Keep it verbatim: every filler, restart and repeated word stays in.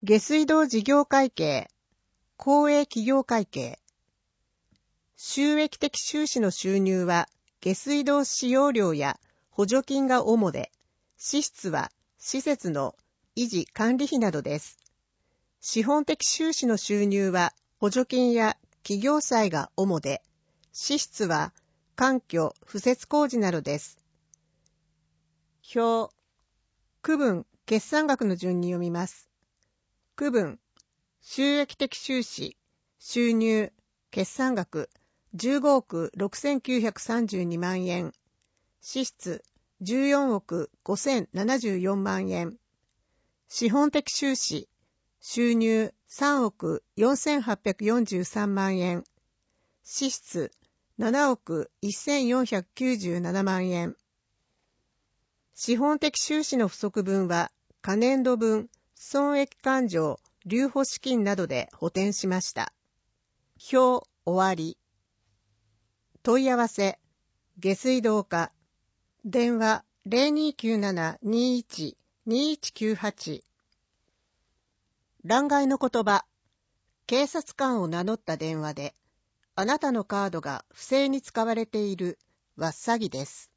下水道事業会計、公営企業会計。収益的収支の収入は下水道使用料や補助金が主で、支出は施設の維持管理費などです。資本的収支の収入は補助金や企業債が主で、支出は環境・敷設工事などです。表、区分・決算額の順に読みます。区分、収益的収支、収入、決算額、じゅうごおくろくせんきゅうひゃくさんじゅうにまん円、支出、じゅうよんおくごせんななじゅうよんまん円、資本的収支、収入さんおくよんせんはっぴゃくよんじゅうさんまん円、支出ななおくせんよんひゃくきゅうじゅうななまん円。資本的収支の不足分は、可年度分、損益勘定、留保資金などで補填しました。表終わり。問い合わせ、下水道課、電話 ゼロにきゅうなな にいち にいちきゅうはち。欄外の言葉、警察官を名乗った電話で、あなたのカードが不正に使われているは詐欺です。